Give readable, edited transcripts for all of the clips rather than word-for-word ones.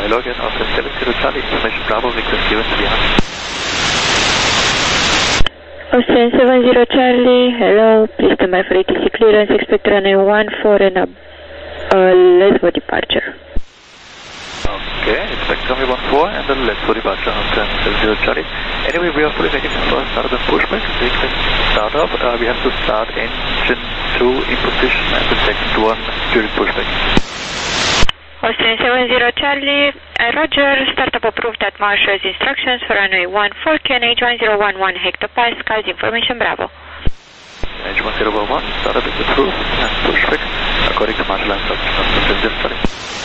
hello again, Oscar 70 Charlie, information Bravo, request given to the hand. Austrian 70 Charlie, hello, please stand by for ATC clearance, expect runway 14 and Lesbo departure. Okay, expect runway 14 and then Lesbo departure, Austrian 70 Charlie. Anyway, we are fully ready for start of the pushback, we can start up, we have to start engine 2 in position and the second one during pushback. Austrian 70 Charlie, Roger, startup approved at Marshalls instructions for runway 14, QNH 1011 hectopascals, information Bravo. QNH 1011, startup is approved and pushback according to Marshall instructions, Austrian 70 Charlie.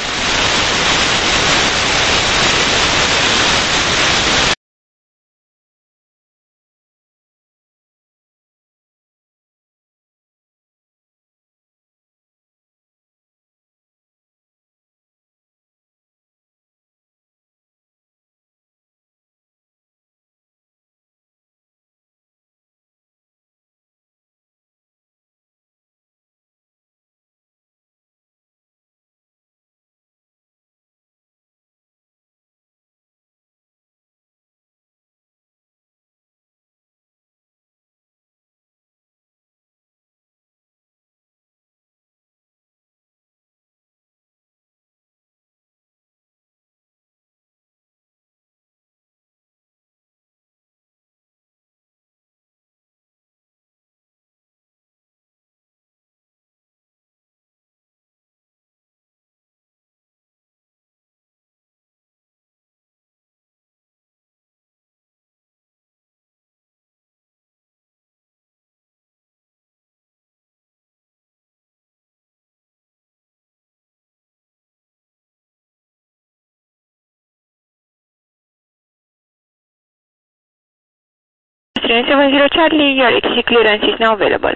Austrian 70 Charlie, your ATC clearance is now available.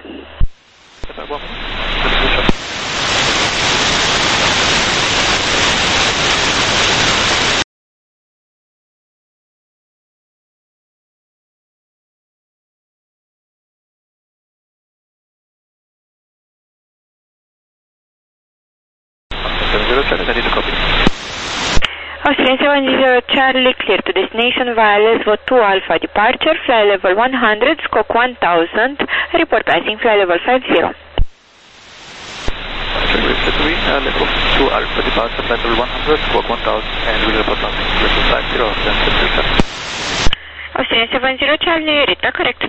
Ready to copy. Austrian 70 Charlie, clear to destination via Lesbo 2 Alpha departure, fly level 100, scope 1000, report passing fly level 50. Level 2 Alpha departure, flight level 100, squawk 1000, and we'll report passing level 50, Austrian 70 Charlie, read correct.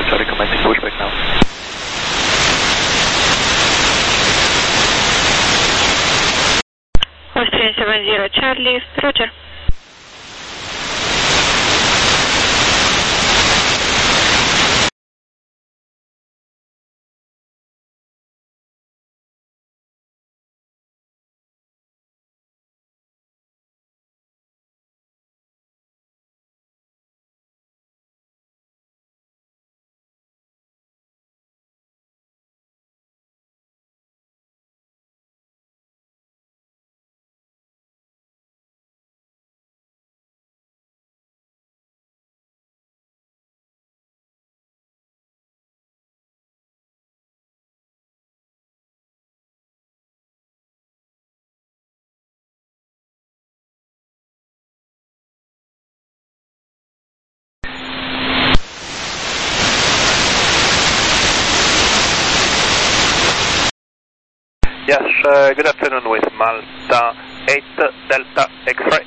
Charlie, commencing pushback now. Austrian 70 Charlie, Roger. Yes, good afternoon with Malta 8 Delta X-ray.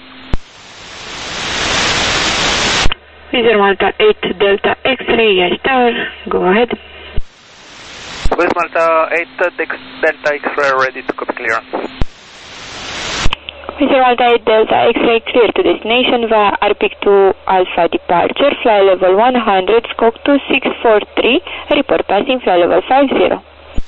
Wizard Malta 8 Delta X-ray, yes tower, go ahead. With Malta 8 Delta X-ray ready to copy clearance. Wizard Malta 8 Delta X-ray clear to destination via RPIC2 Alpha departure, fly level 100, scope 2643, report passing fly level 50.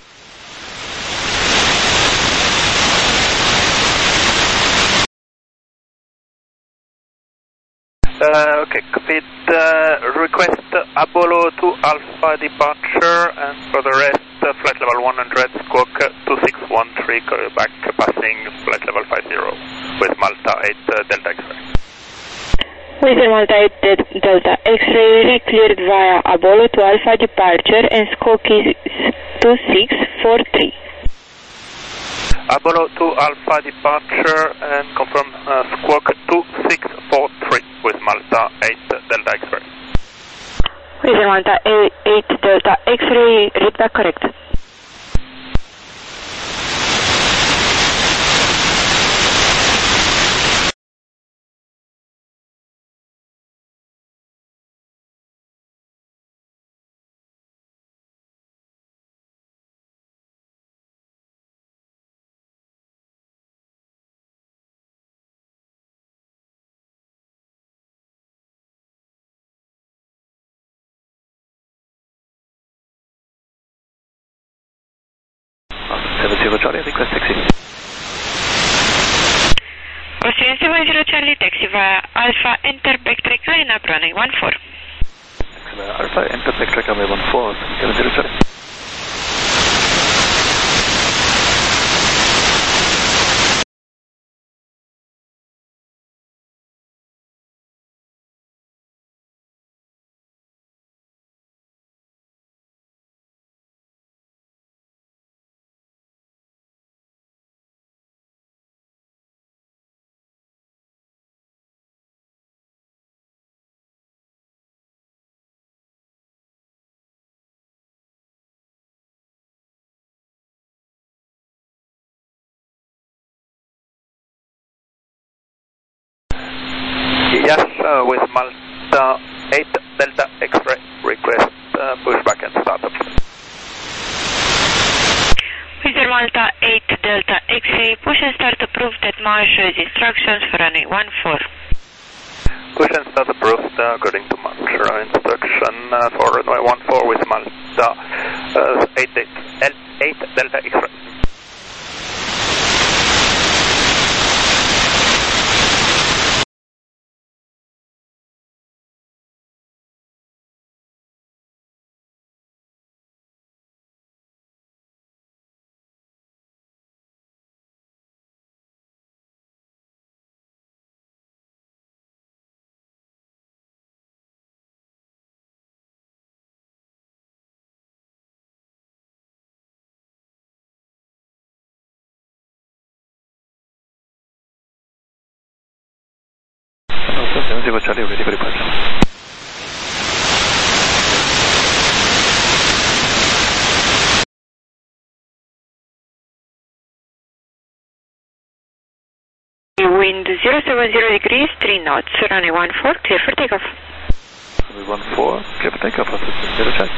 Okay, copied. Request Apollo to Alpha departure, and for the rest, flight level 100, squawk 2613, back passing flight level 50 with Malta 8 Delta X-ray. Wizard Malta 8 Delta X-ray cleared via Apollo to Alpha departure and squawk is 2643. Apollo to Alpha departure and confirm squawk 2643 with Malta 8 Delta X-ray. Wizard Malta 8 Delta X-ray, read back correct. Charlie, request taxi. Austrian 70 Charlie, taxi via Alpha, enter backtrack line up running 14. Alpha, enter backtrack runway 14, 70 Charlie. Yes, with Malta 8 Delta X-ray, request pushback and startup. Wizard Malta 8 Delta X-ray, push and start approved at Marshall's instructions for runway 14. Push and start approved according to Marshall instruction for runway 14 with Malta 8 Delta X-ray. Charlie, ready for departure. Wind 070 degrees, 3 knots, runway 14, clear for takeoff. Jacksonville 14, clear for takeoff, assistant 0 check.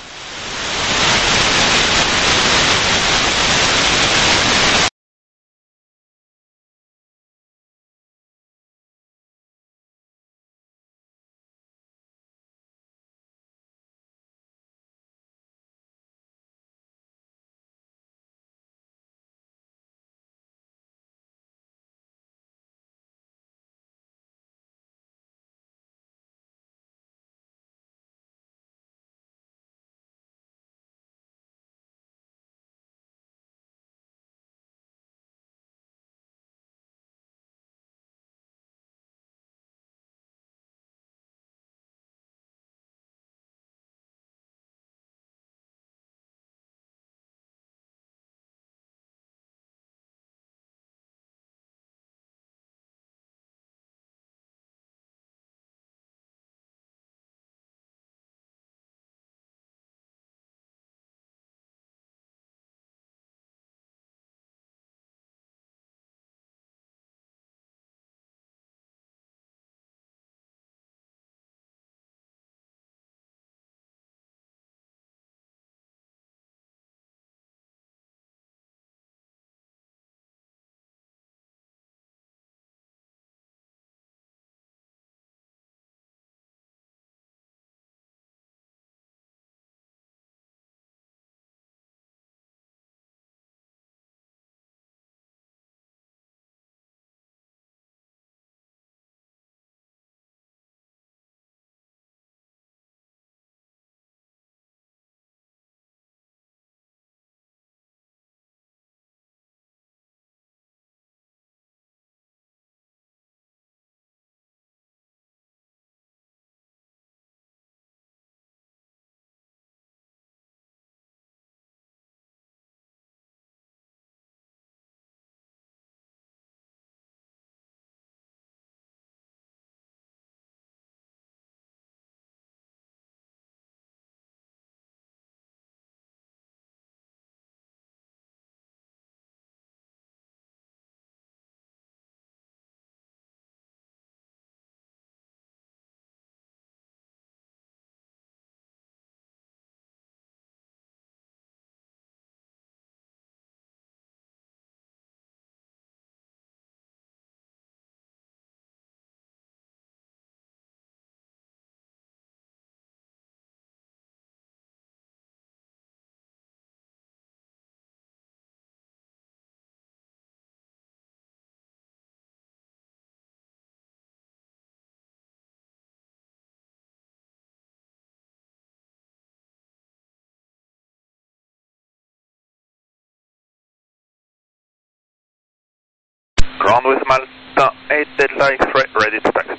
Ground with Malta 8 Delta X-ray, ready to taxi.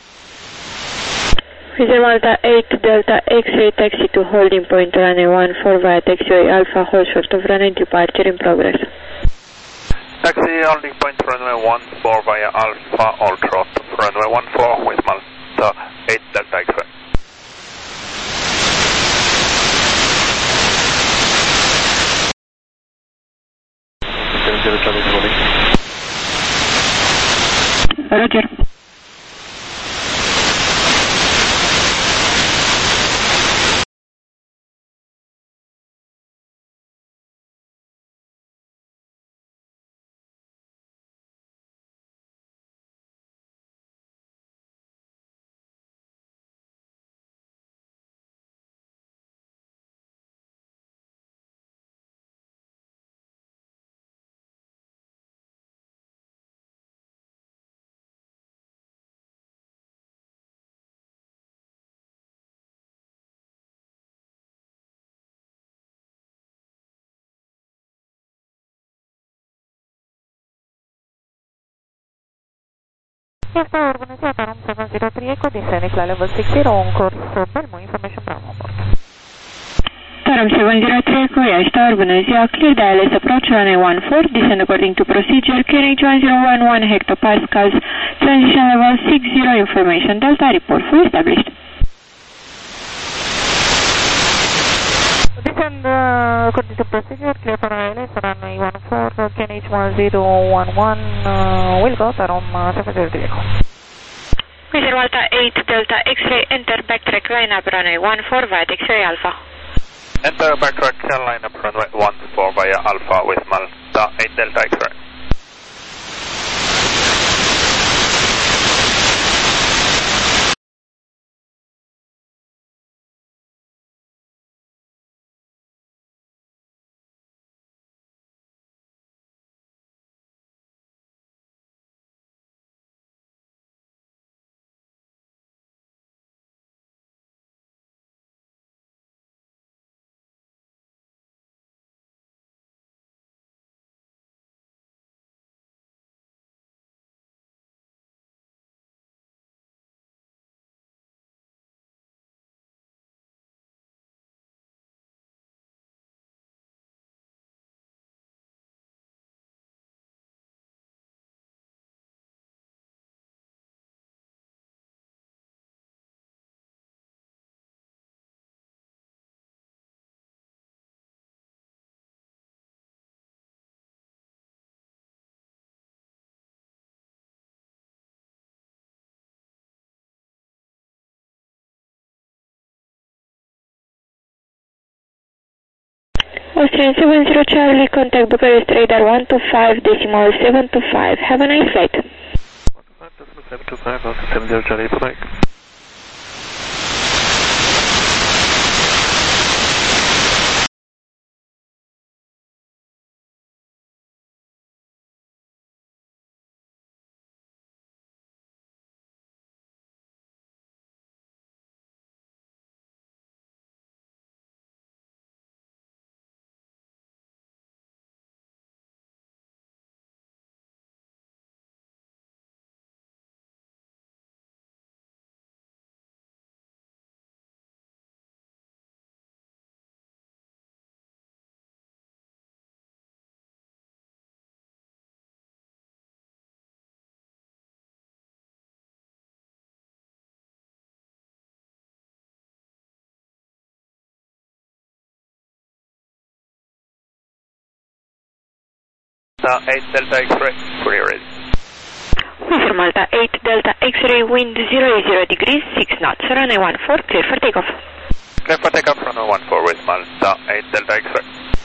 Visual Malta 8 Delta X-ray, taxi to holding point runway 14 via taxiway Alpha, hold short of runway, departure in progress. Taxi holding point runway 14 via Alpha, all short of runway 14 with Malta 8 Delta X-ray. Roger. Airport organizzato room 703 Echo, descending flight level 60 on course Belmo, information Bravo port. Taram 703 Echo, Airport Organizia, clear ILS approach runway 14, descend according to procedure, KNH 1011 hectopascals, transition level 60, information Delta, report full established. Descend according to procedure, clear for ILS, runway 14, KNH 1011, will go Taram 703 Echo. Wizard Malta 8 Delta X-ray, enter backtrack line up runway 14 via X-ray Alpha. Enter backtrack line up runway 14 via Alpha with Malta 8 Delta X-ray. Austrian 70 Charlie, contact Bucharest radar 125.725. Have a nice flight. 125.725, Austrian 70 Charlie, bye-bye. Malta 8 Delta X-ray, fully ready. Wizard Malta 8 Delta X-ray, wind 0 degrees, 6 knots, runway 14, clear for takeoff. Clear for takeoff, runway 14 with Malta 8 Delta X-ray.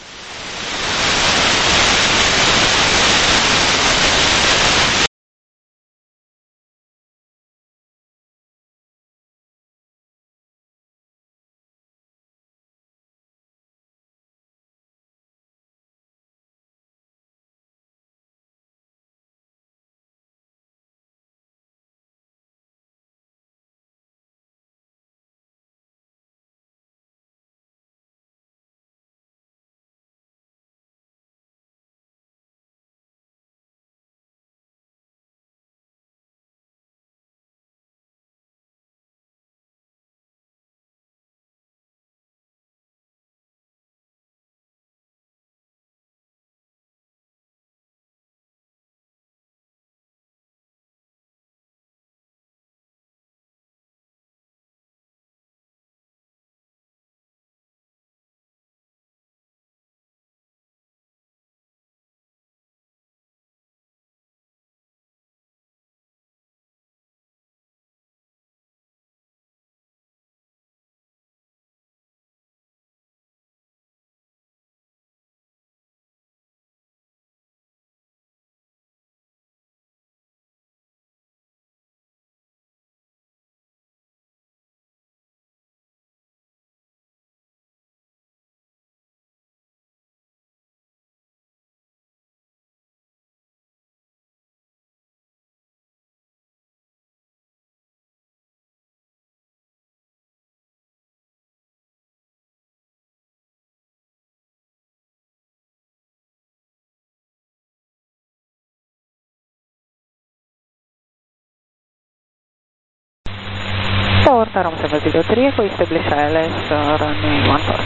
Tarom 703, Echo, establish ILS, runway 14.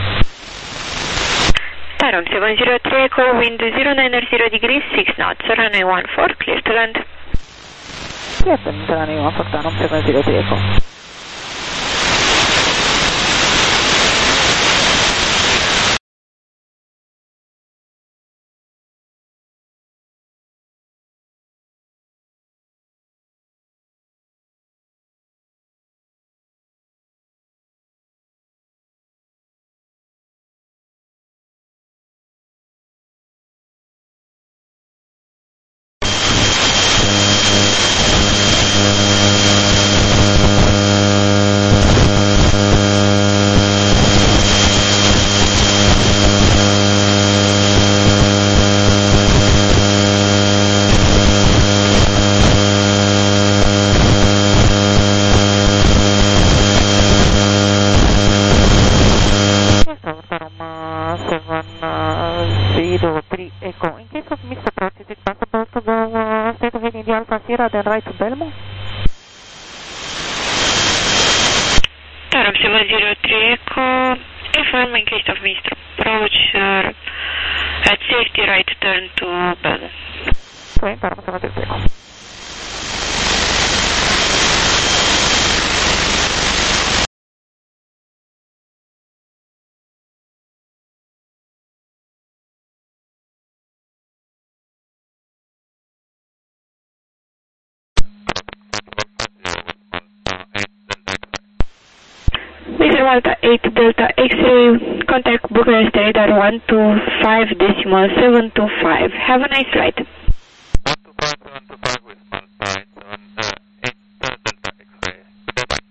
Tarom 703 Echo, wind 090 degrees, 6 knots, runway 14, clear to land. Clear to land, runway 14, Tarom 703 Echo. turn right to Belmo. Taram 703 Echo, FM in case of missed approach, at safety right turn to Belmo. Okay, Taram 703 Echo. Mr. Malta 8 Delta X-ray, contact Bucharest radar 125.725. Have a nice flight. 125.725 with Malta 8 Delta X-ray. Good day, bye.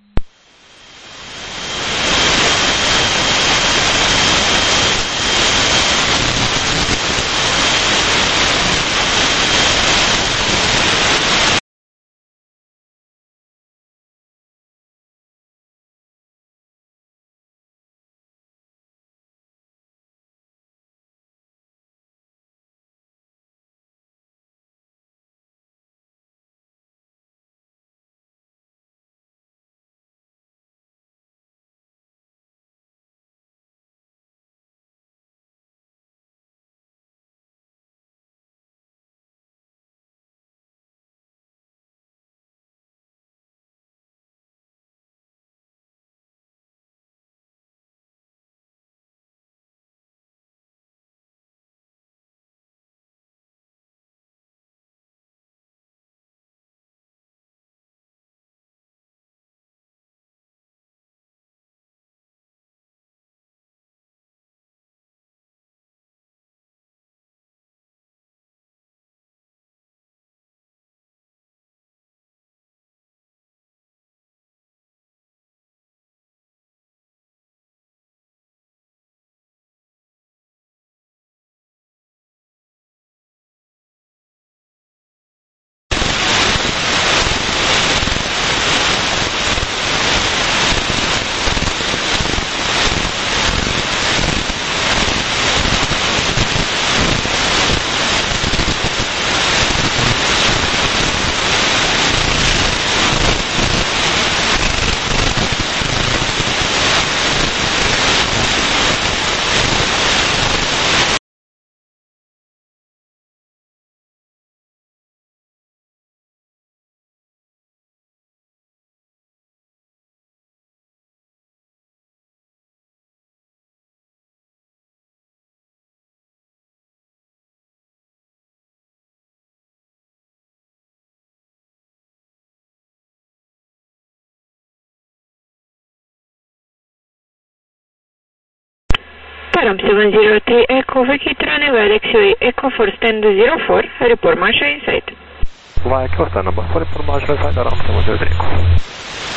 Taram 703 Echo, vacate runway X-ray Echo for stand 04, report marshal inside. Via Echo, stand number 4, report marshal inside, Taram 703 Echo.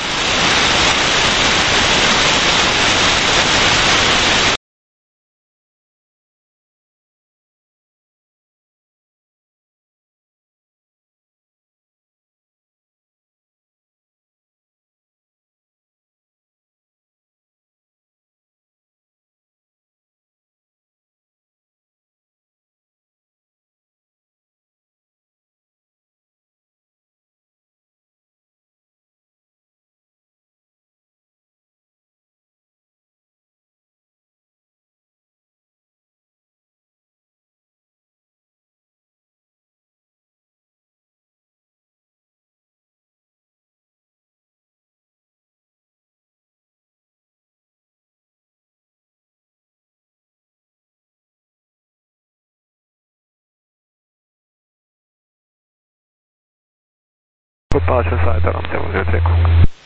Good marshal inside, Taram 703 Echo.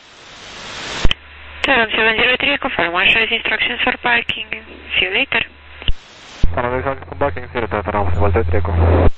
Taram 703 Echo, for marshal's instructions for parking. See you later. Taram 703 Echo, parking, see you later, Taram 703 Echo.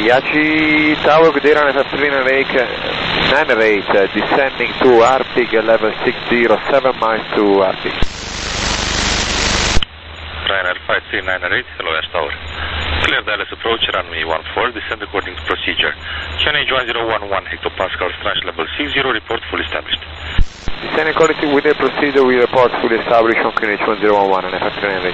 Yachi Tower, good day, runway 908, descending to Arpig, level 60, 7 miles to Arpig. Ryanair 53908, hello Yachi Tower. Clear Dallas approach, runway 14, descend according to procedure. QNH 1011 hectopascals, tranche level 60, report fully established. Descend according to with the procedure, we report fully established on QNH 1011 and 53908.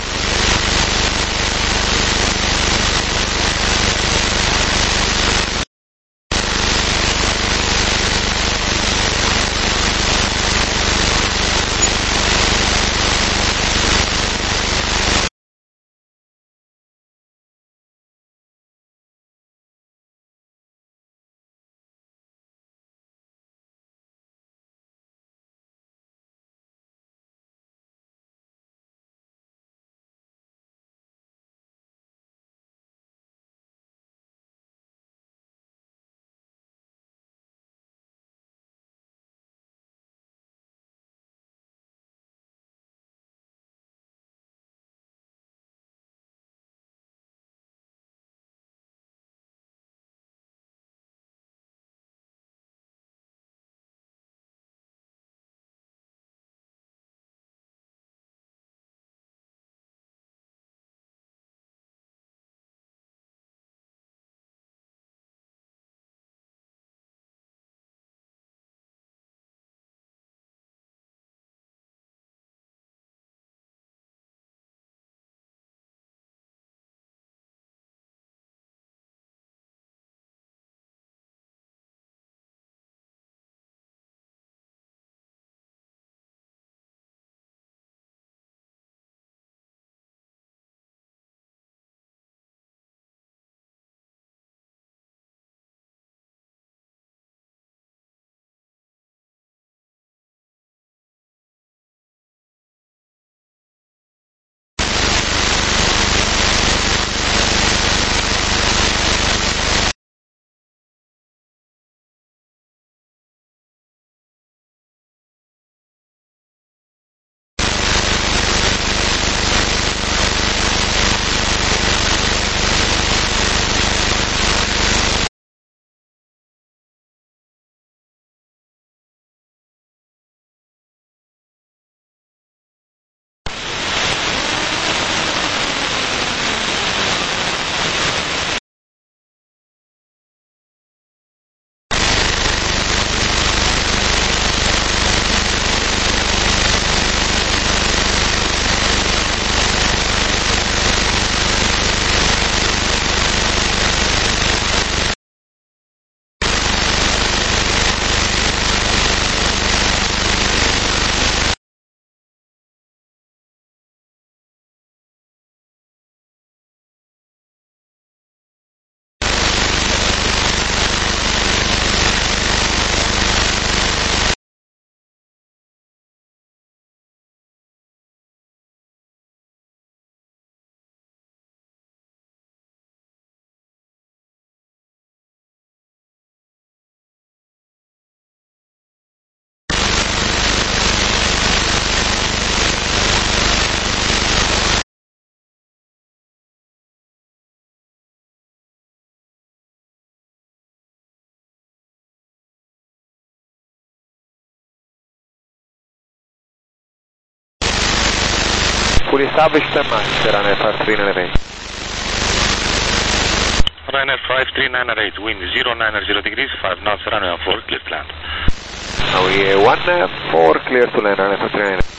Fully established 10 miles, Ryanair 53908. Ryanair 53908, wind 090 degrees, 5 knots, runway 14, clear to land. Now we 14, clear to land, Ryanair 53908.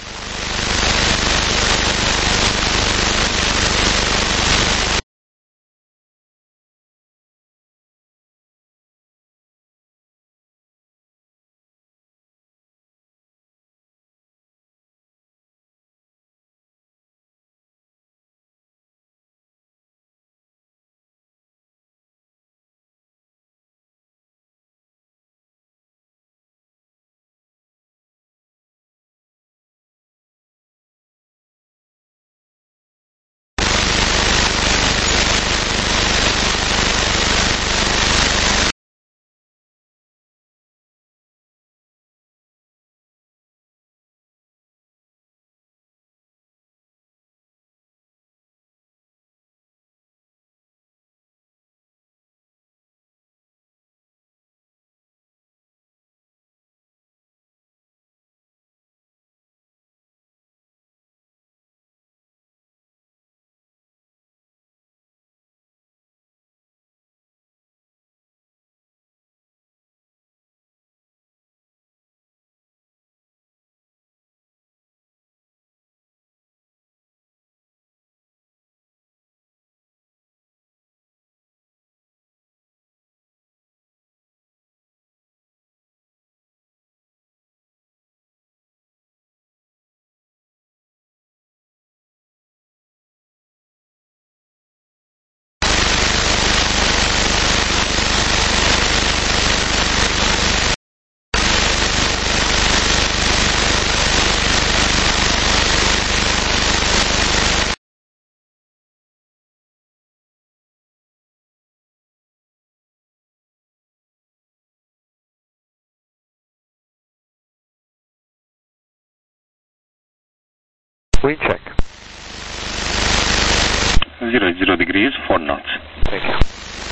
Wind check. 0 degrees, 4 knots. Thank you.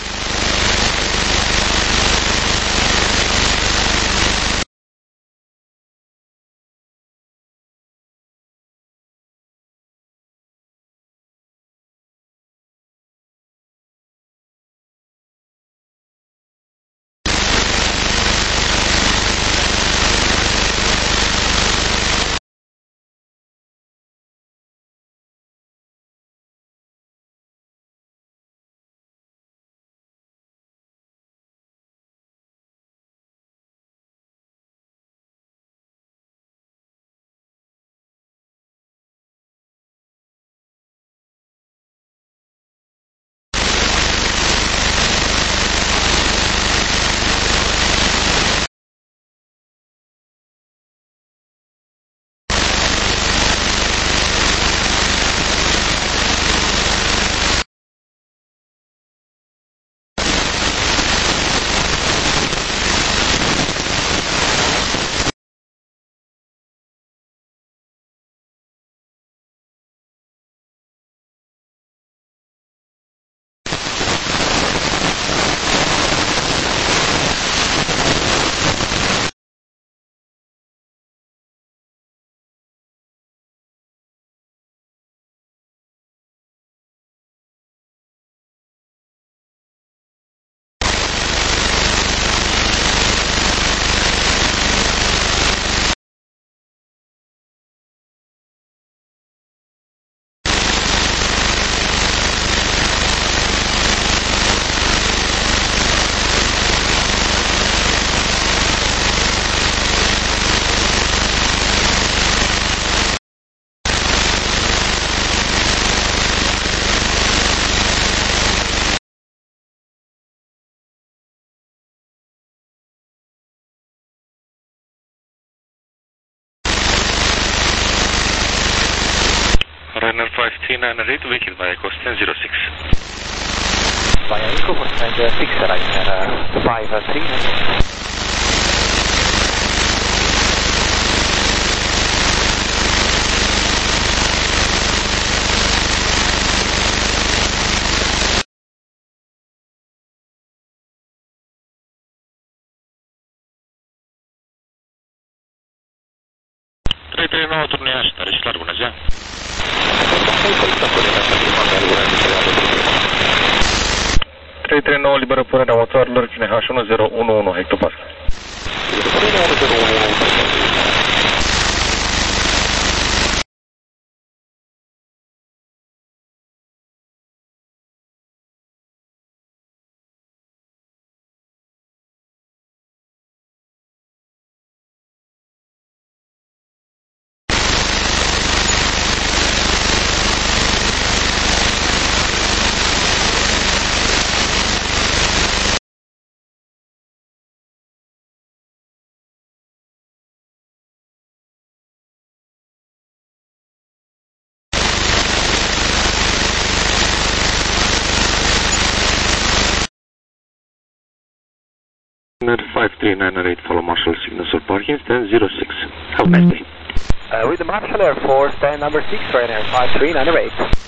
Ryanair 5398, wicked via coast 1006. Via Echo for stand 6, Ryanair 5398. Trei turnia așteptare și bună ziua. 339 liberă punerea motoarelor CNH1011 hectopascal. Ryanair 5398, follow Marshall signals for parking, stand 06. Have a nice day. With the Marshall Air Force, stand number 6, Ryanair 5398.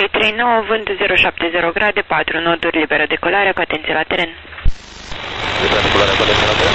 339, vânt 070 grade, 4 noduri, liberă decolare, cu atenție la teren. Liberă decolare, cu atenție la teren.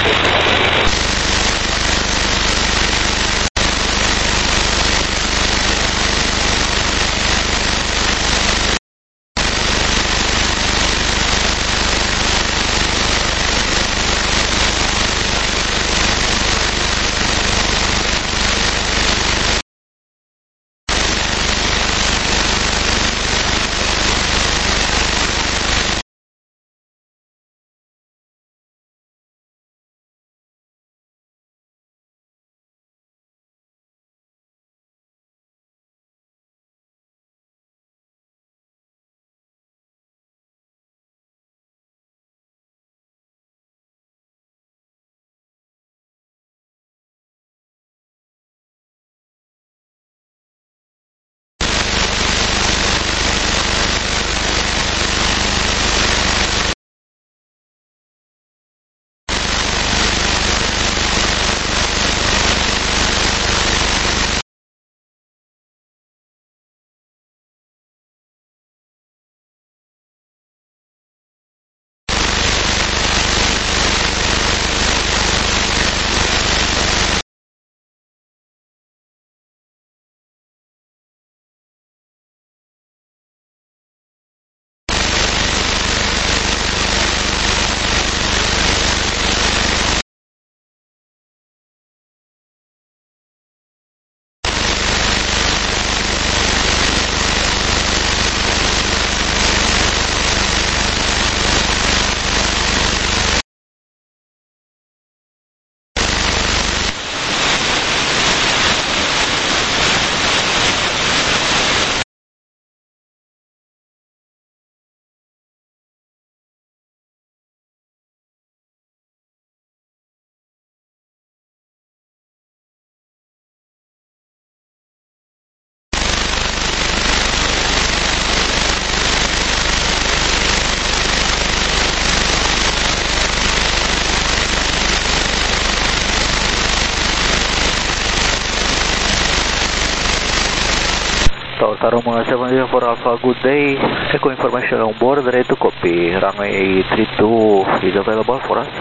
Tower Romeo 704 Alpha, good day. Echo information on board, ready to copy. Runway 32 is available for us.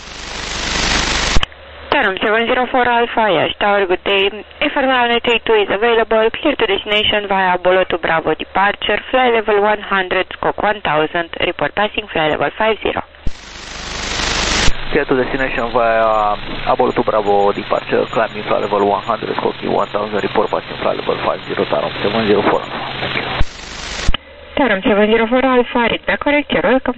Tarum 704 Alpha, yes, Tower, good day. FM runway 32 is available, clear to destination via Apollo to Bravo departure, fly level 100, scope 1000, report passing fly level 50. Clear to destination via Apollo to Bravo departure, climbing fly level 100, scope 1000, report passing fly level 50, Tarum 704 Alpha. Thank you. Tarum 704 Alpha, read back correct, you're welcome.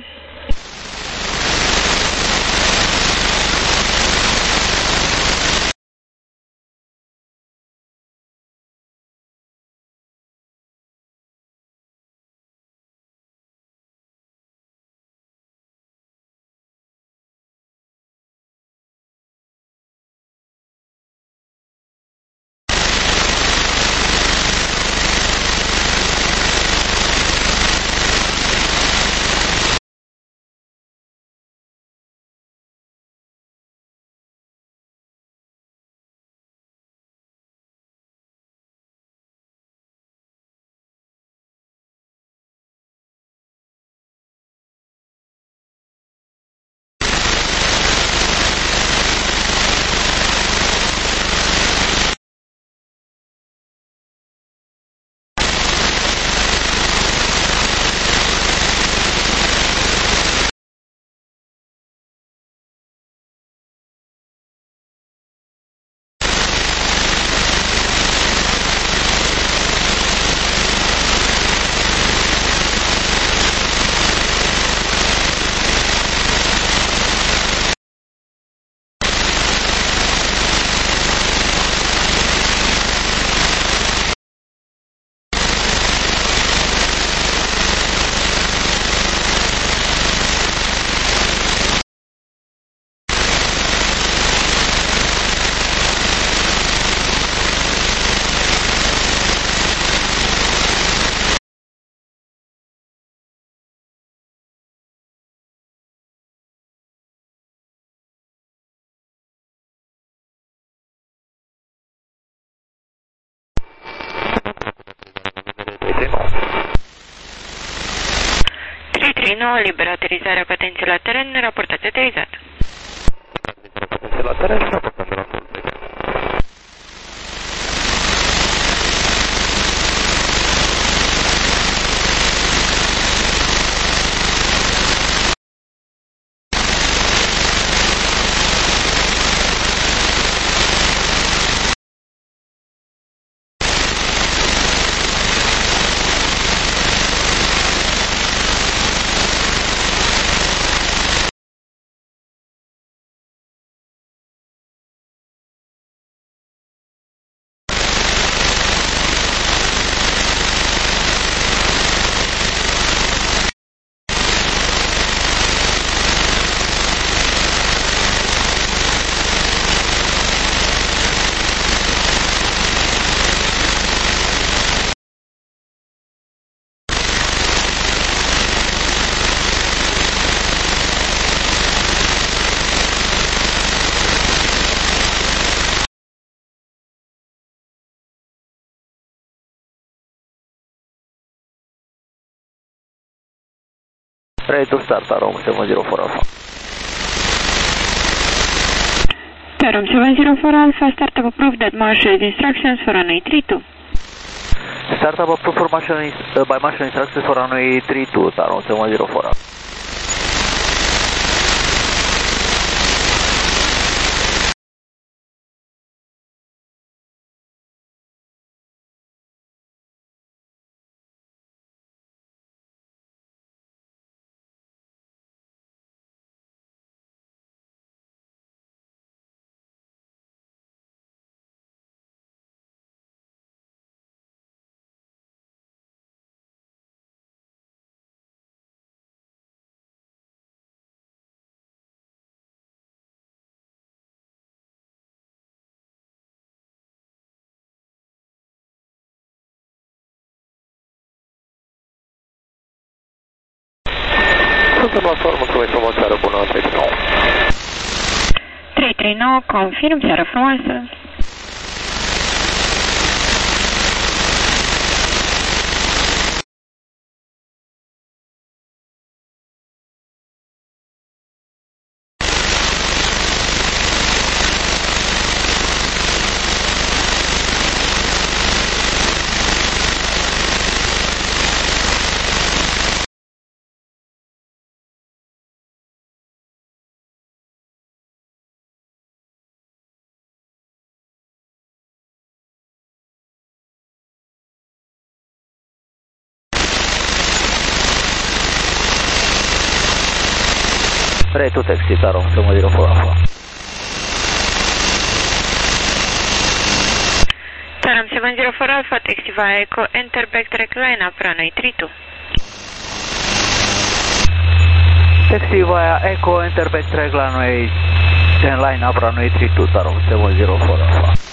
339, liberă aterizarea cu atenție la teren, raportați aterizat. Atenție la teren și raportăm de la full. Ready to start, Tarom 704 Alpha. Tarom 704 Alpha, startup approved that marshal instructions for runway 32. Startup approved for by marshal instructions for runway 32, Tarom 704 Alpha. Suntem la formă, mulțumesc frumos, seară bună, 339. 339, confirm, seară frumoasă. Ready to taxi, Tarom 704 Alpha. Tarom 704 Alpha, taxi via Echo, enter backtrack line up runway 32. Taxi via Echo, enter backtrack runway 10 line up runway 32, Tarom 704 Alpha.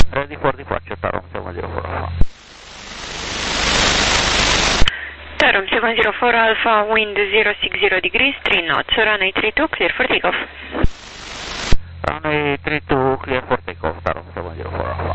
Ready for departure, Tarom 704 Alpha. Tarom 704 Alpha, wind 060 degrees, 3 knots, runway 32, clear for takeoff. Runway 32, clear for takeoff, Tarom 704 Alpha.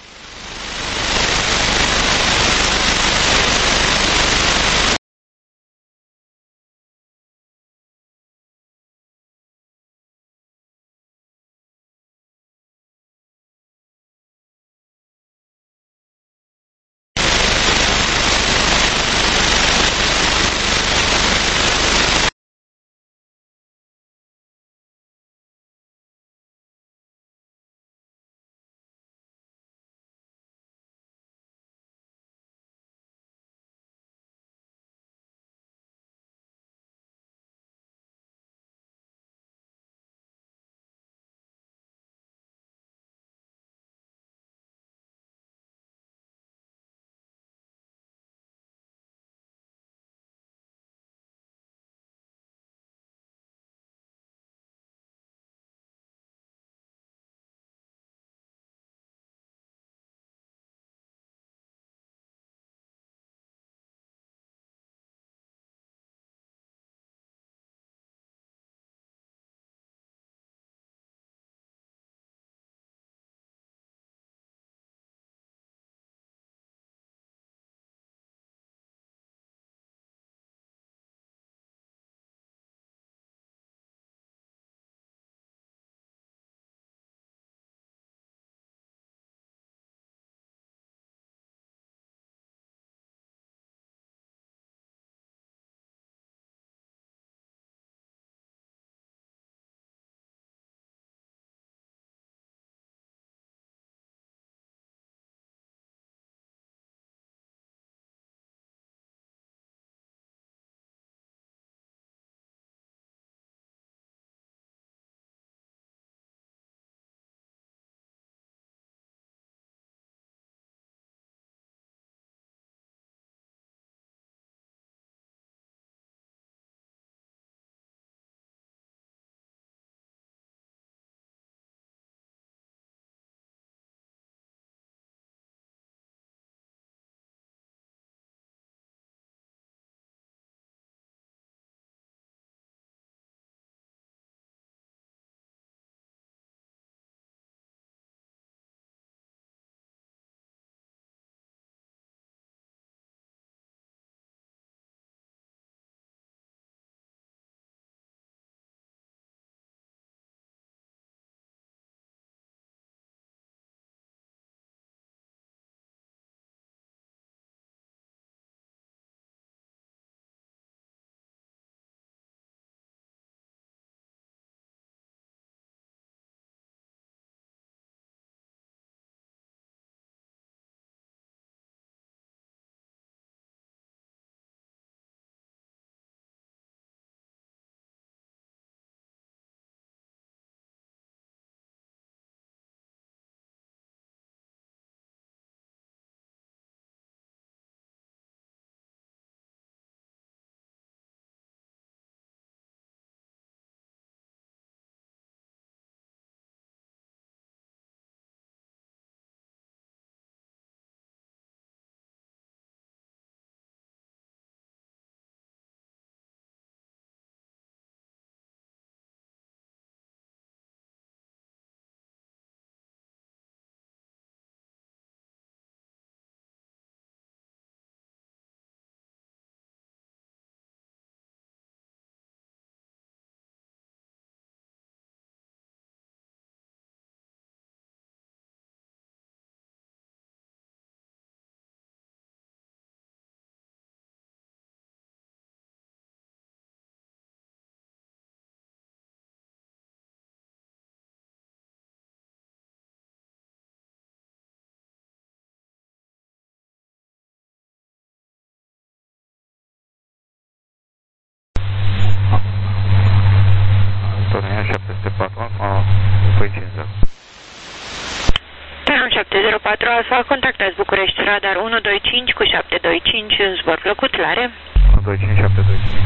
Tarom 704 Alfa, contactați București, radar 125 cu 725, zbor plăcut, clare. 125, 725,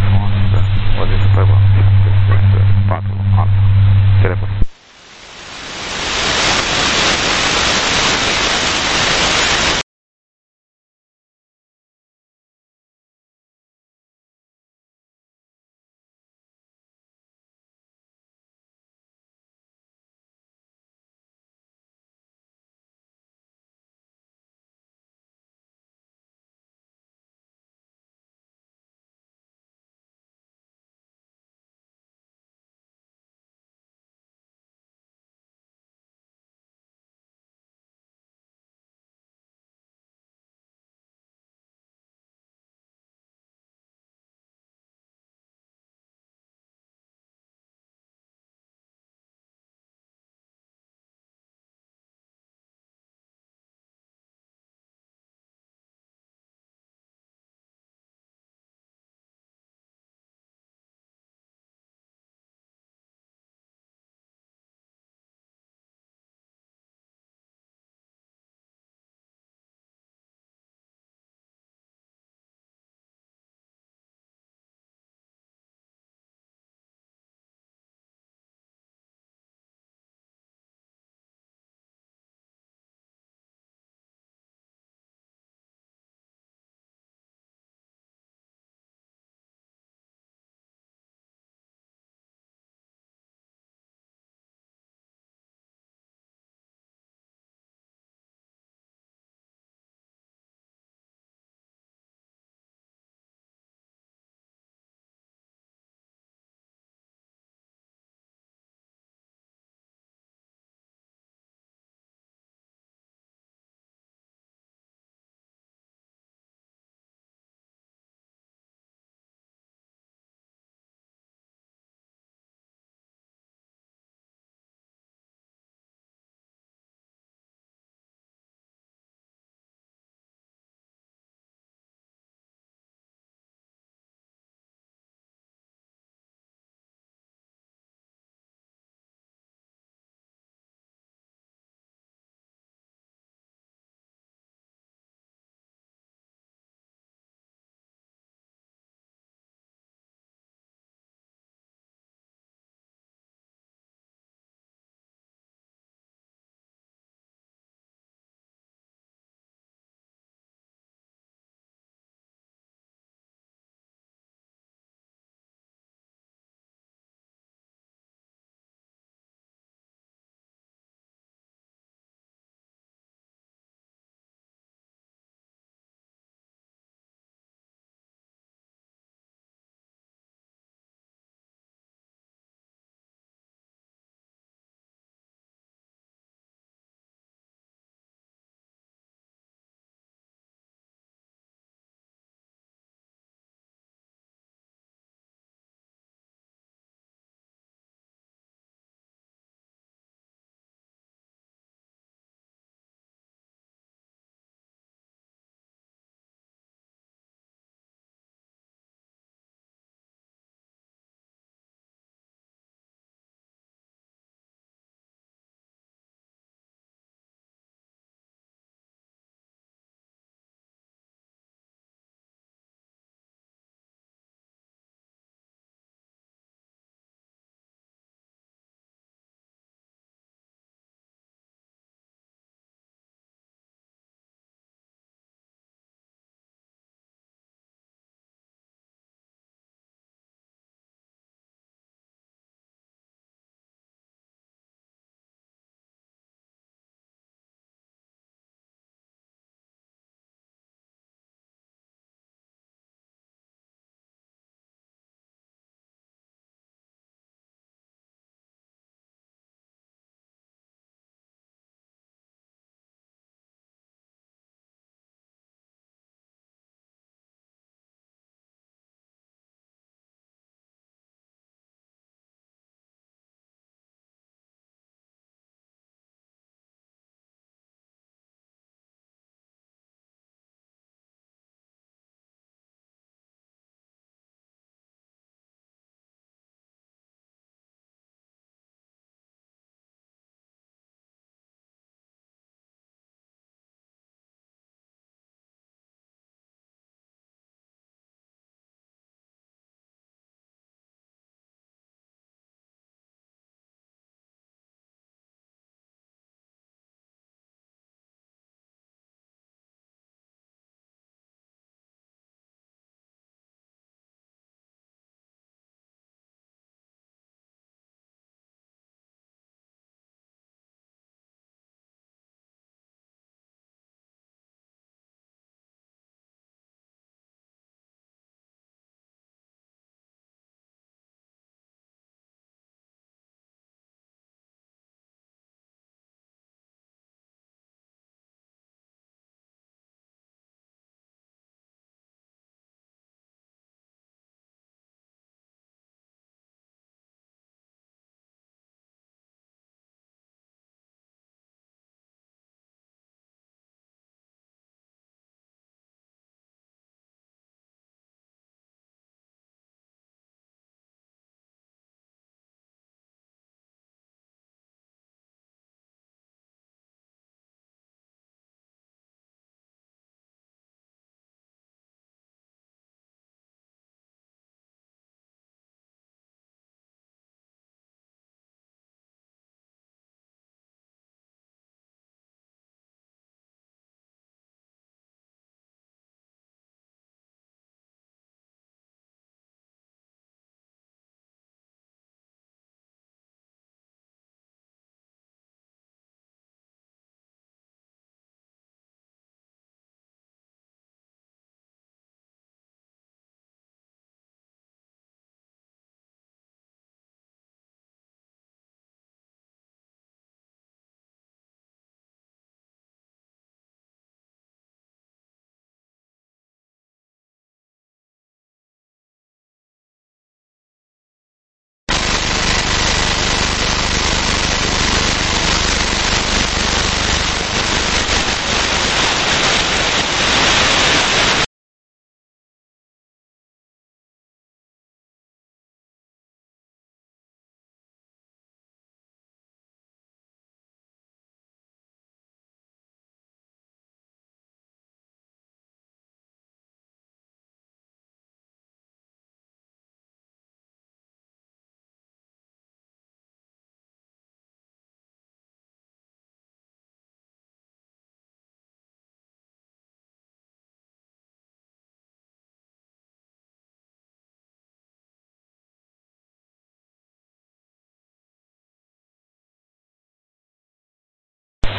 o de super bun, 4 Alfa, telefon.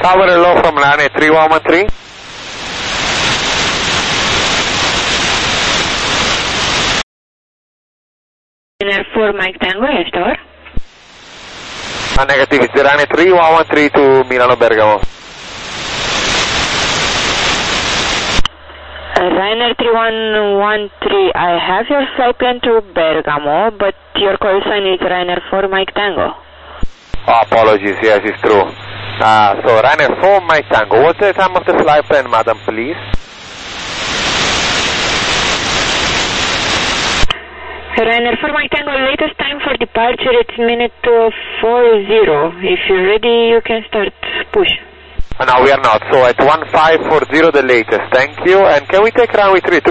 Tower hello from runway 3113. Ryanair 4 Mike Tango, yes tower. Negative, it's the runway 3113 to Milano Bergamo. Ryanair 3113, I have your flight plan to Bergamo, but your call sign is Ryanair 4 Mike Tango. Oh, apologies, yes, it's true. So Ryanair 4 Mike Tango, what's the time of the flight plan, madam, please? Ryanair 4 Mike Tango, latest time for departure, it's minute 40. If you're ready, you can start push. No, we are not. So at 1540 the latest. Thank you. And can we take runway 32?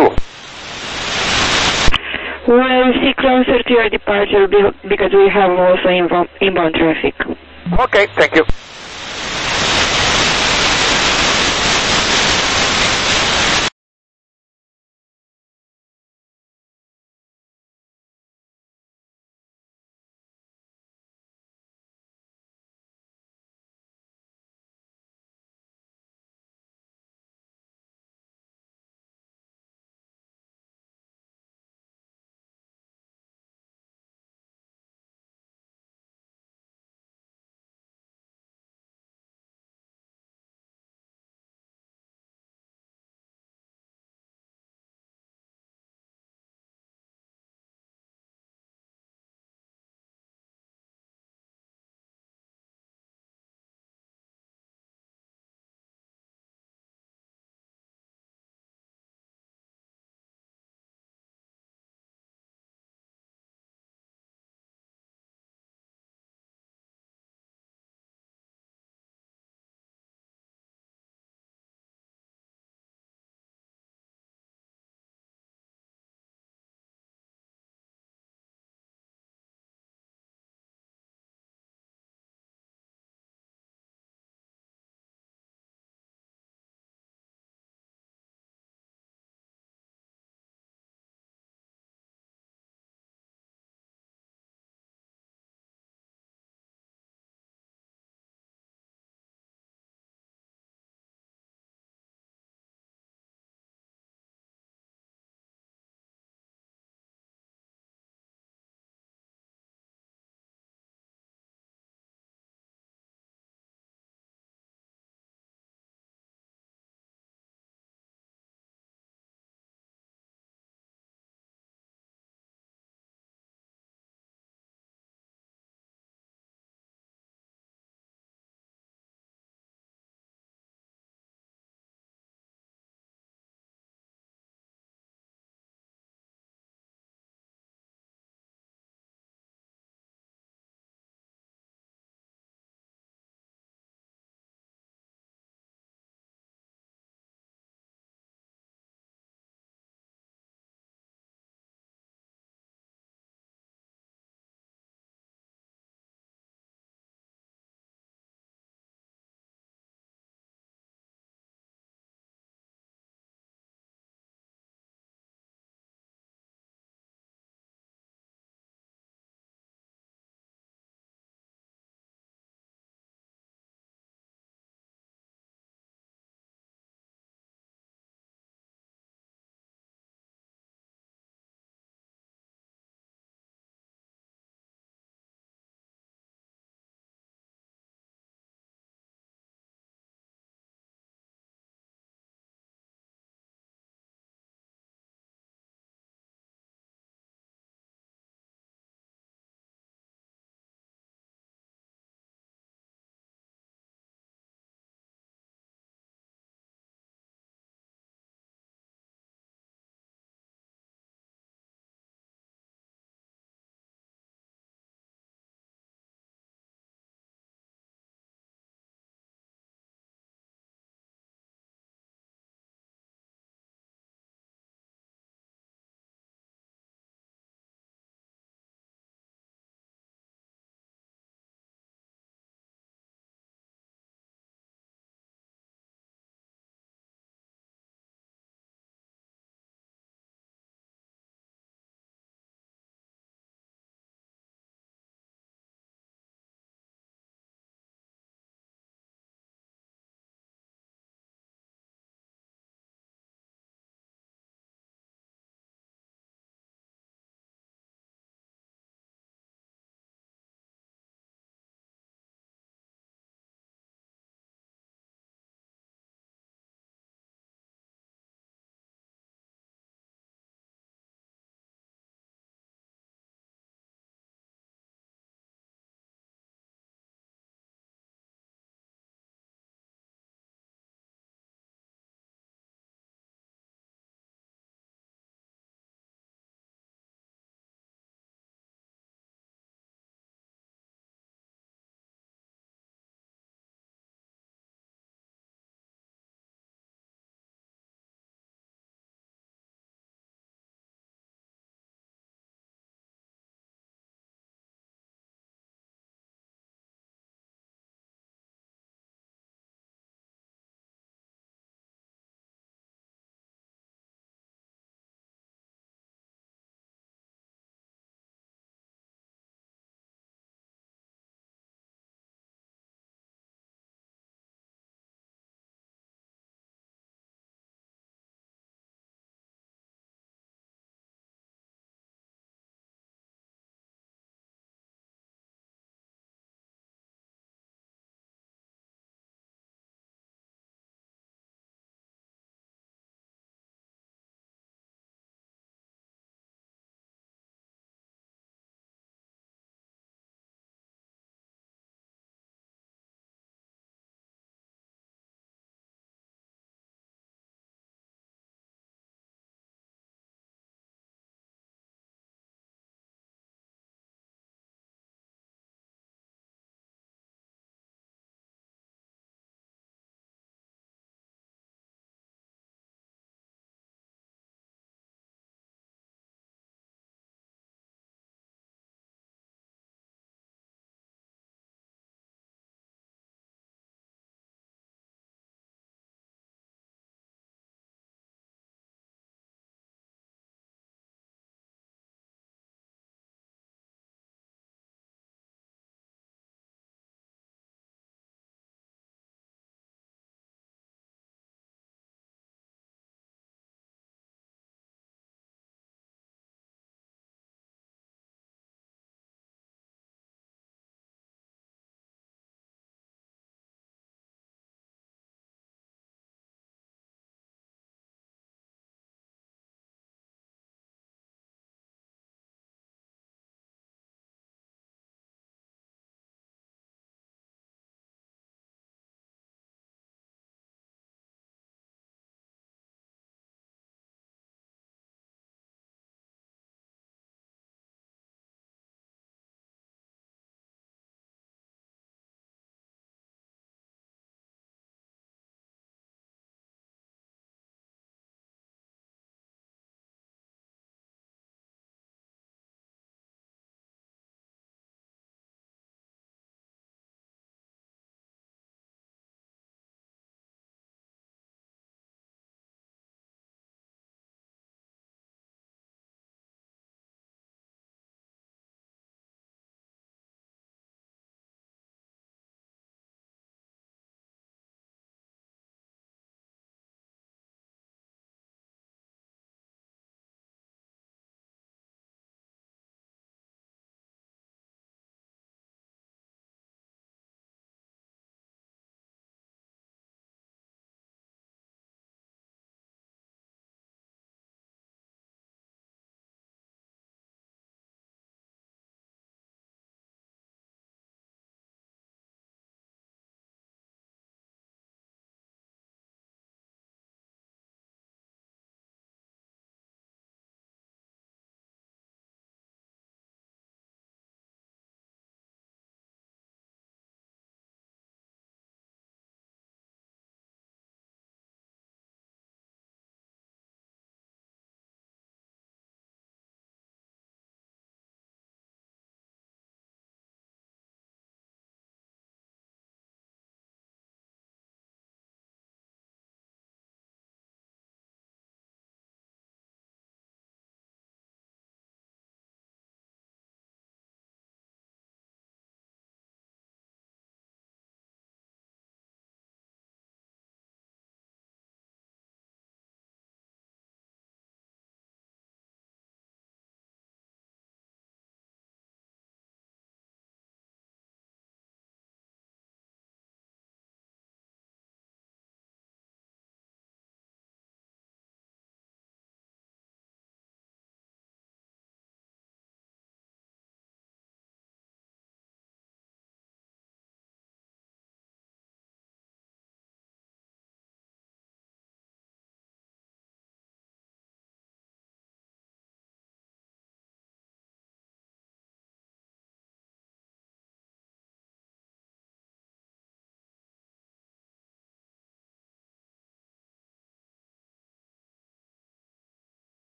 We'll see closer to your departure because we have also inbound traffic. Okay, thank you.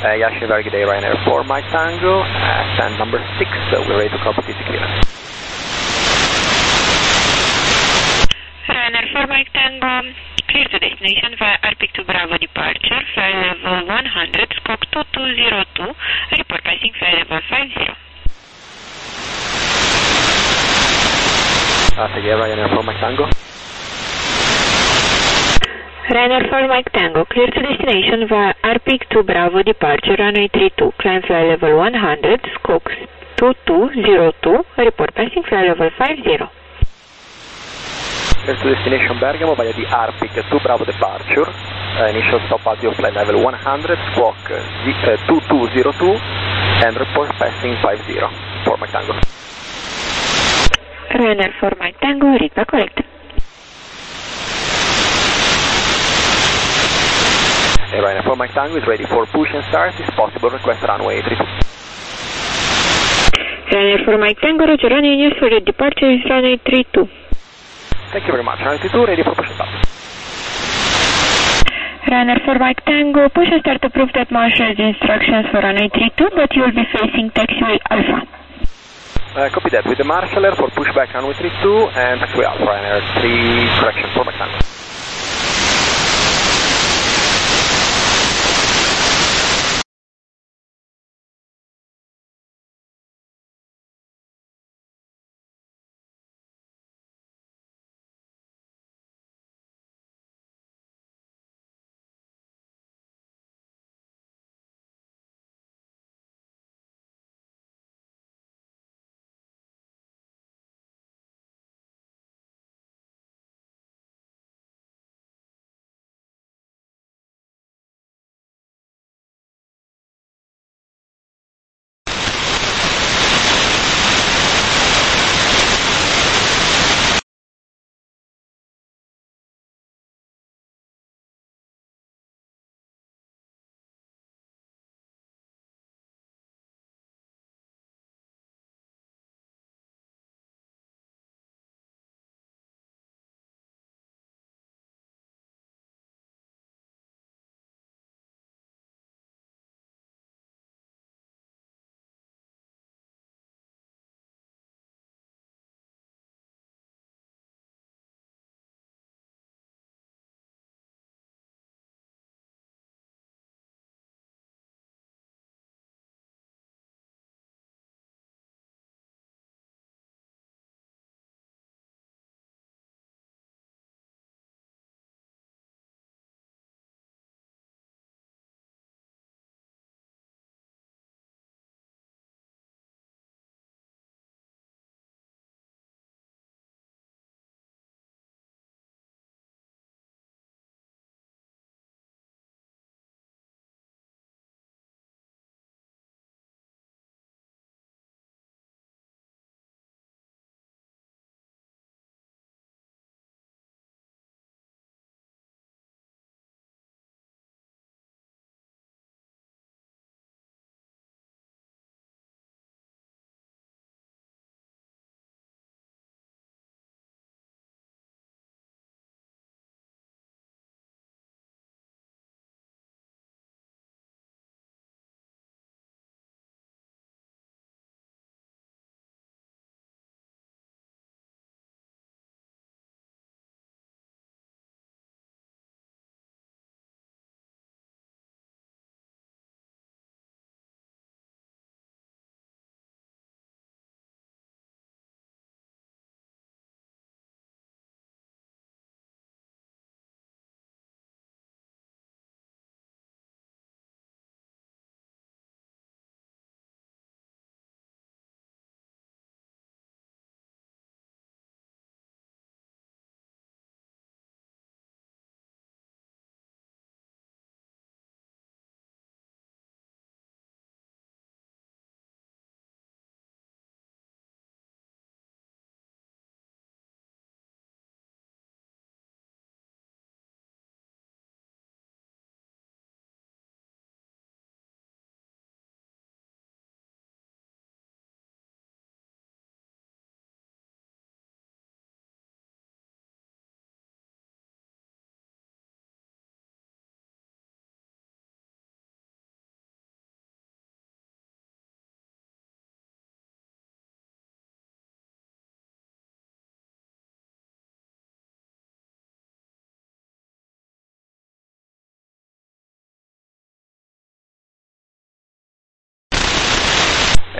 Yashin, very good day, Ryanair 4 Mike Tango, stand number 6, we're ready to copy TC clearance. Ryanair 4 Mike Tango, clear to destination via Arctic to Bravo departure, flight level 100, squawk 2202, report passing flight level 50. Again, Ryanair 4 Mike Tango. Ryanair 4 Mike Tango, clear to destination via Arctic to Bravo departure, runway 32, climb flight level 100, squawk 2202, report passing flight level 50. Clear to destination Bergamo via the Arctic to Bravo departure, initial stop at your flight level 100, squawk 2202, and report passing 50, 4 Mike Tango. Ryanair 4 Mike Tango, read back correct. Ryanair 4 Mike Tango is ready for push and start. If possible, request runway 32. Ryanair 4 Mike Tango, roger, runway news for the departure is runway 32. Thank you very much. Runway 32, ready for push and start. Ryanair 4 Mike Tango, push and start approved at Marshall's instructions for runway 32, but you will be facing taxiway Alpha. Copy that with the Marshaller for pushback runway 32 and taxiway Alpha, Ryanair 3, correction 4 Mike Tango.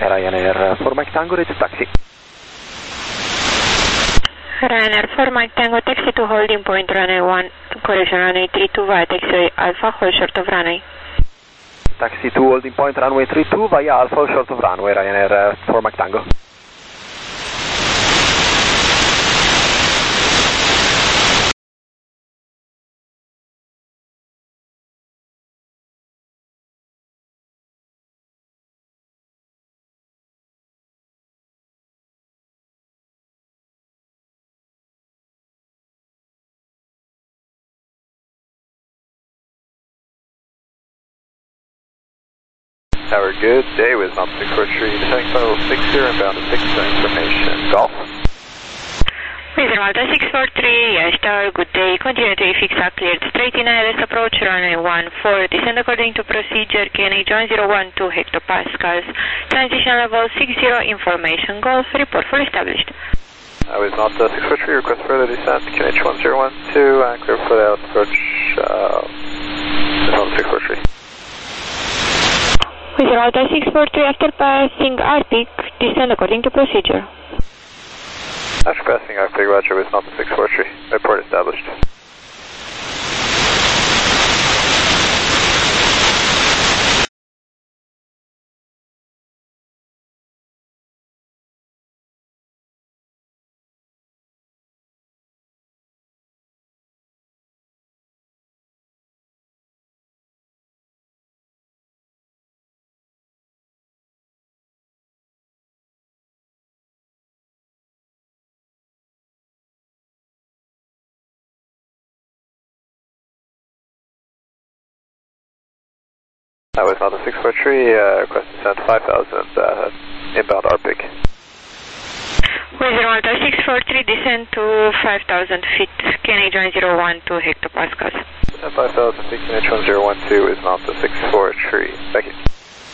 Ryanair 4 Mike Tango, ready to taxi. Ryanair 4 Mike Tango, taxi to holding point runway 1, correction runway 32 via taxiway Alpha, hold short of runway. Taxi to holding point runway 32 via Alpha, short of runway, Ryanair 4 Mike Tango. Tower, good day with Mount 643, descending final 60, inbound to 6 information, Golf. With Malta 643, yes tower, good day, continue to fix up cleared straight in ILS approach, runway 14, descend according to procedure, KNH 1012 hectopascals, transition level 60, information, Golf, report full established. With Malta 643, request further descent, KNH 1012, and clear for the approach, Malta 643. With Malta 643, after passing Arctic, descend according to procedure. After passing Arctic, roger with Malta 643, report established. With Malta 643, request descent 5,000, inbound Arctic. With Malta 643, descend to 5,000 feet, KNH 1012 hectopascals. 5,000 feet, KNH 1012 is Malta 643. Thank you.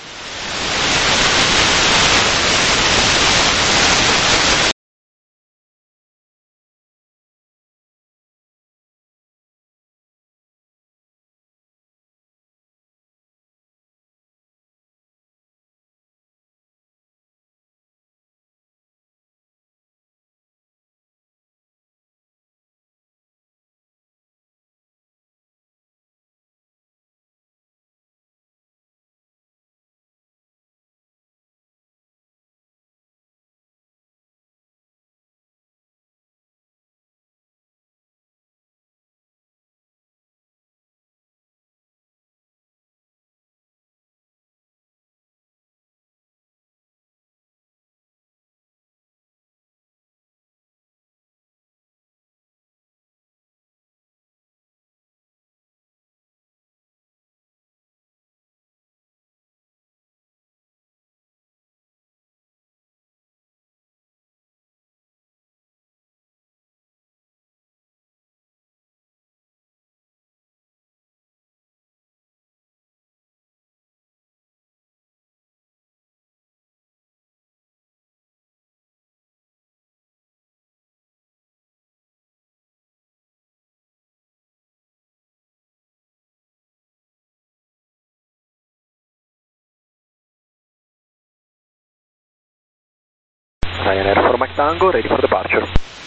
Ryanair 4 Mike Tango, ready for departure.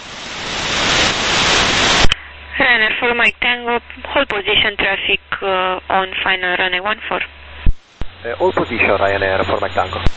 Ryanair 4 Mike Tango, hold position traffic on final runway 14. All position Ryanair 4 Mike Tango.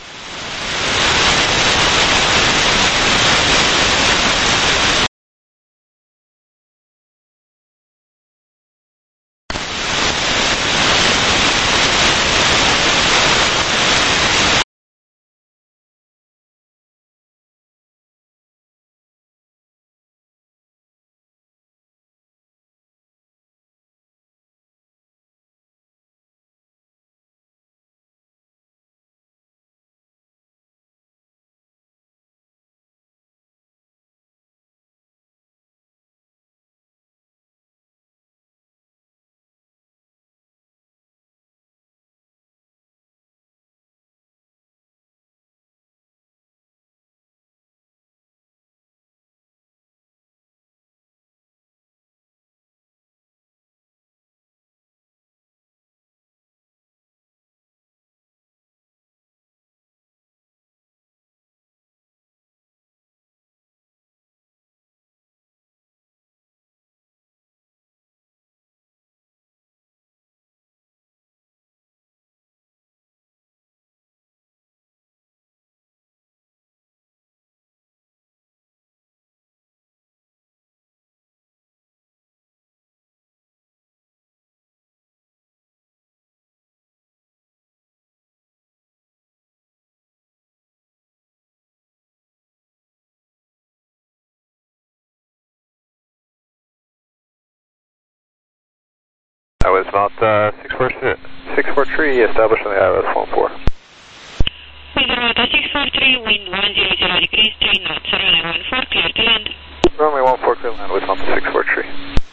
about 643, established on the ILS 14. Hold Delta 643, wind 100 degrees, 3 knots, runway 14, clear to land. Runway 14, clear to land with Delta 643.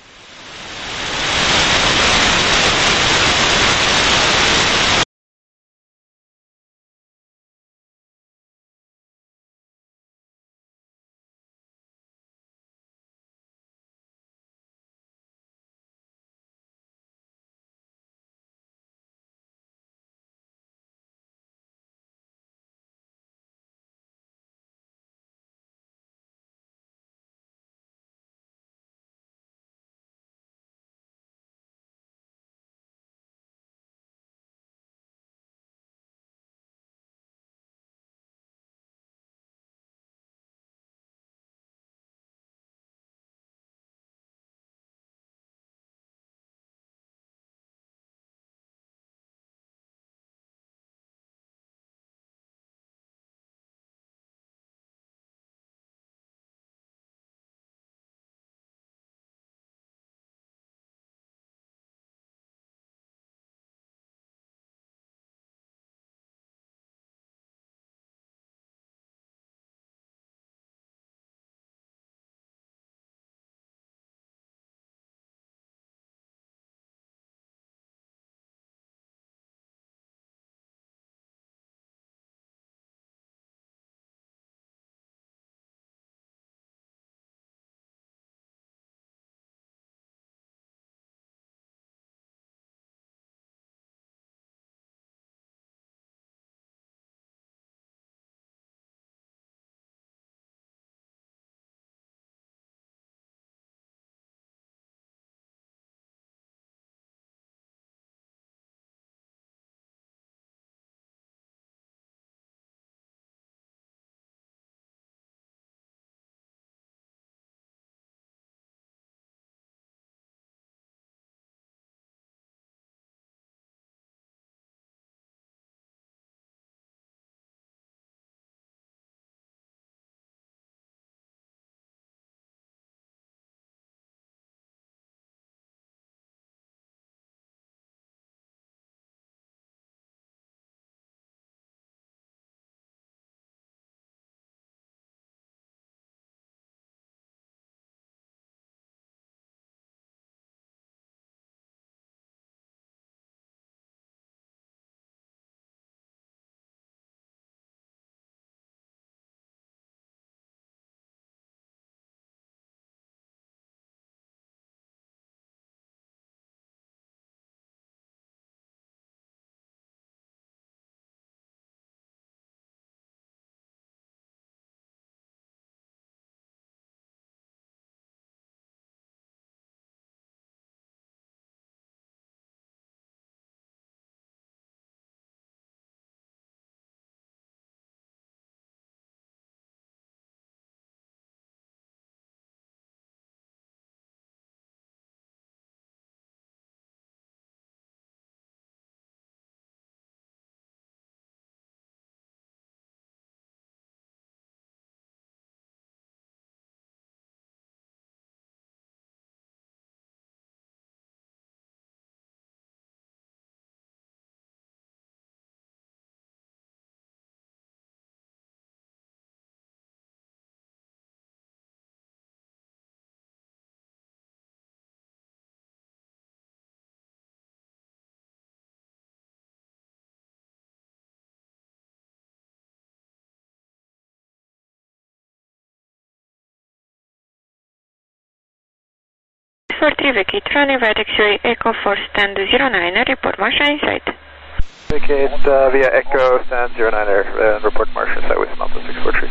For 3 vacate runway via taxiway Echo for stand 09, report Marshall inside. Vacate via Echo stand 09, report Marshall inside with Delta 643.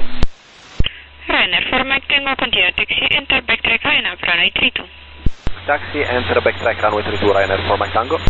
Ryanair for Mike Tango, continue taxi, enter backtrack line up runway 32. Taxi, enter backtrack runway 32, Ryanair for Mike Tango.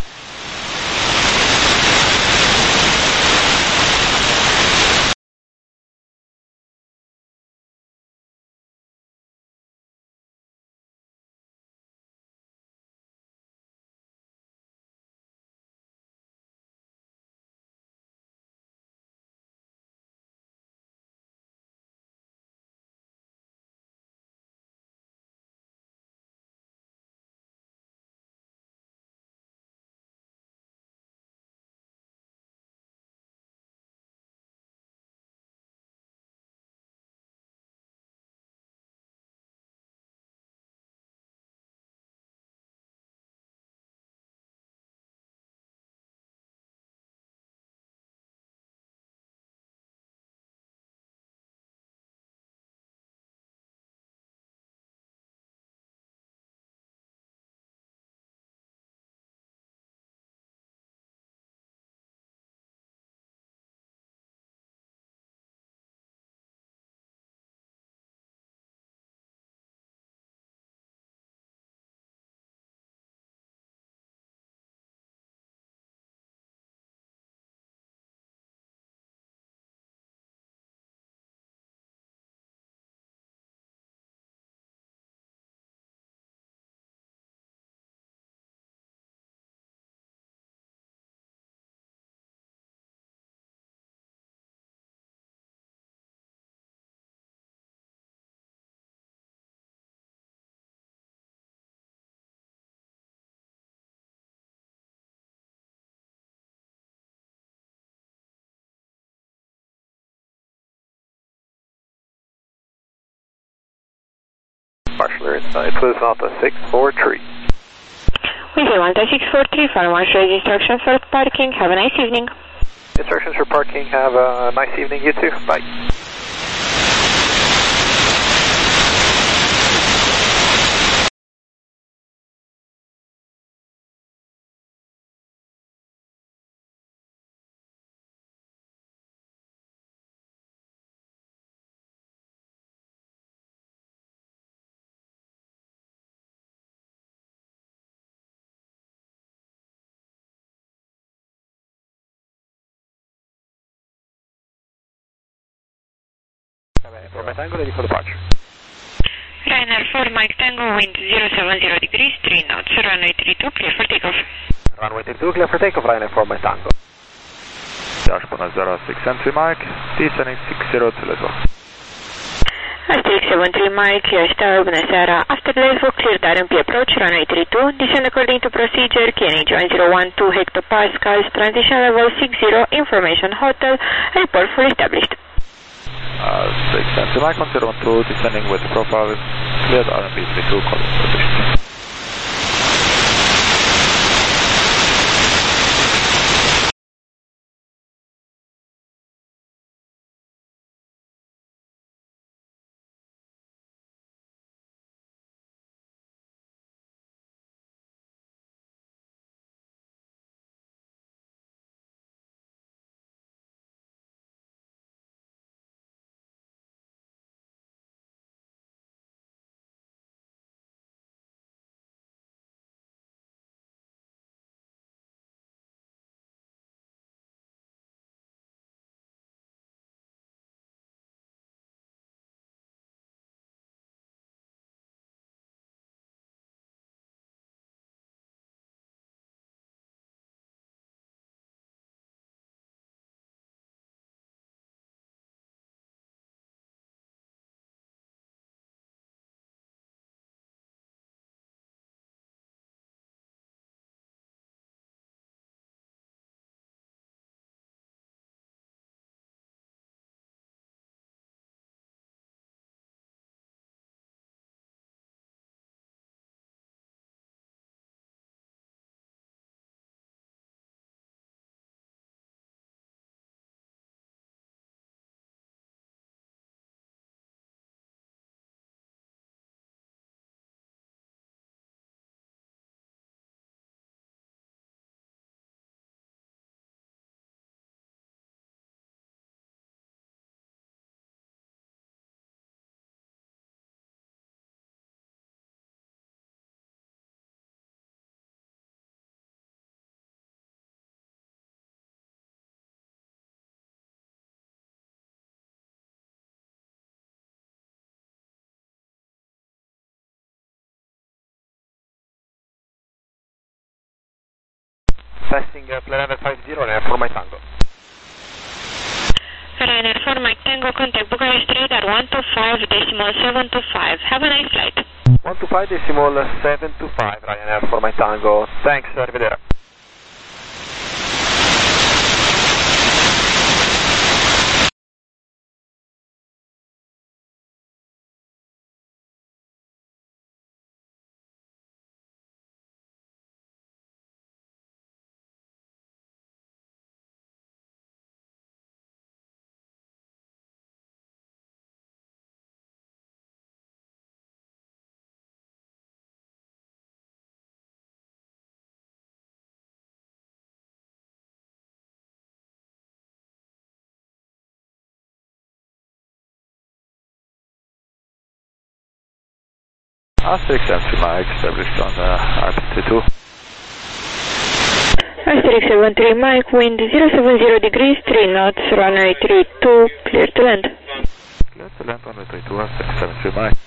departure. It was Malta 643. We say Malta 643, final instructions for parking. Have a nice evening. Instructions for parking. Have a nice evening, you too. Bye. For my Tango, ready for departure. Ryanair 4 Mike Tango, wind 070 degrees, 3 knots, runway 32, clear for takeoff. Runway 32, clear for takeoff, Ryanair 4 my Tango. Josh Puna 06 entry Mike, descending 60 to Lesvos. Asterix 73 Mike, Yash Tower, bună seara. After Lesvos, clear RMP approach, runway 32, descend according to procedure, KNH 1012 hectopascals, transition level 60, information hotel, report fully established. 6 entry Mike, 102, descending with profile, cleared RMP 32, calling position. Passing Ryanair 50, Ryanair 4 my Tango. Ryanair 4 Mike Tango, contact Bucharest radar 125.725. Have a nice flight. 125.725, Ryanair 4 my Tango. Thanks, arrivederci. Asterix entry Mike, established on RP32. Asterix 73 Mike, wind 070 degrees, 3 knots, runway 32, clear to land. Clear to land, runway 32, Asterix 73 Mike.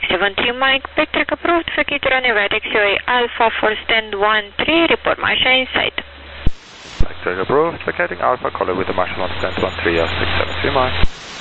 673 Mike, backtrack approved, vacate runway taxiway Alpha for stand 13, report Marshall inside. Backtrack approved, vacating Alpha, color with the Marshall on stand 13 of 673 Mike.